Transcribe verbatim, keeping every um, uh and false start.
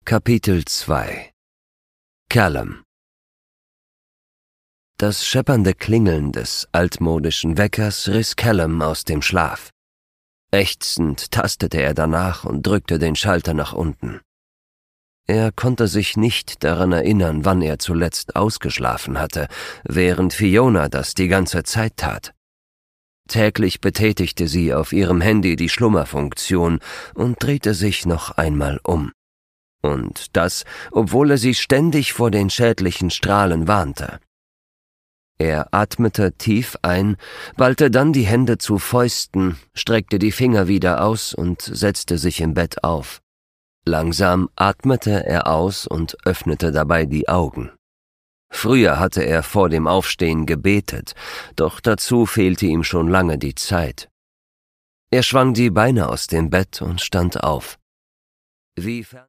Kapitel zwei. Callum. Das scheppernde Klingeln des altmodischen Weckers riss Callum aus dem Schlaf. Ächzend tastete er danach und drückte den Schalter nach unten. Er konnte sich nicht daran erinnern, wann er zuletzt ausgeschlafen hatte, während Fiona das die ganze Zeit tat. Täglich betätigte sie auf ihrem Handy die Schlummerfunktion und drehte sich noch einmal um. Und das, obwohl er sie ständig vor den schädlichen Strahlen warnte. Er atmete tief ein, ballte dann die Hände zu Fäusten, streckte die Finger wieder aus und setzte sich im Bett auf. Langsam atmete er aus und öffnete dabei die Augen. Früher hatte er vor dem Aufstehen gebetet, doch dazu fehlte ihm schon lange die Zeit. Er schwang die Beine aus dem Bett und stand auf. Wie